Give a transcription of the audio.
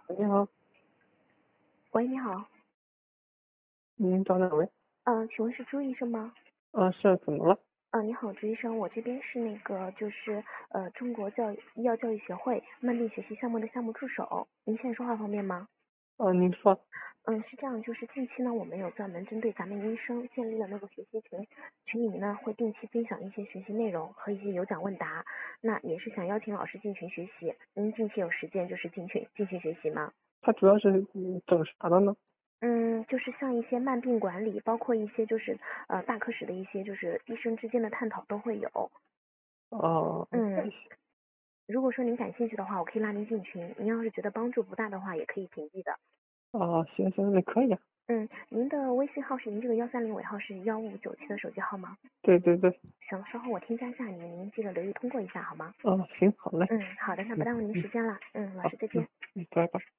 你好， 喂，你好， 找哪位？ 请问是朱医生吗？ 是怎么了？ 你好，朱医生，我这边是那个就是中国医药教育协会慢病学习项目的项目助手，您现在说话方便吗？ 您说。 是这样，就是近期呢，我们有专门针对咱们医生建立了那个学习群，群里面呢会定期分享一些学习内容和一些有奖问答，那也是想邀请老师进群学习，您近期有时间就是进群学习吗？ 他主要是整啥的呢？ 就是像一些慢病管理，包括一些就是大科室的一些就是医生之间的探讨都会有。 哦， 嗯，如果说您感兴趣的话，我可以拉您进群。您要是觉得帮助不大的话，也可以屏蔽的。 行行，那可以啊。 您的微信号是您这个130尾号是1597的手机号吗？ 对对对。 行，稍后我添加一下你，您记得留意通过一下好吗？ 行，好嘞。 好的，那不耽误您嗯， 时间了。老好， 师再见。 拜拜。